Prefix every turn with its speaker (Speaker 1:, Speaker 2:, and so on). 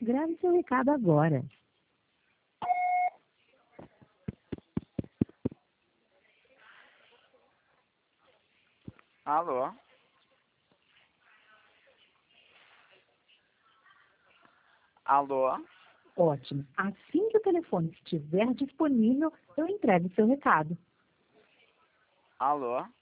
Speaker 1: Grave seu recado agora.
Speaker 2: Alô? Alô?
Speaker 1: Ótimo. Assim que o telefone estiver disponível, eu entrego seu recado.
Speaker 2: Alô?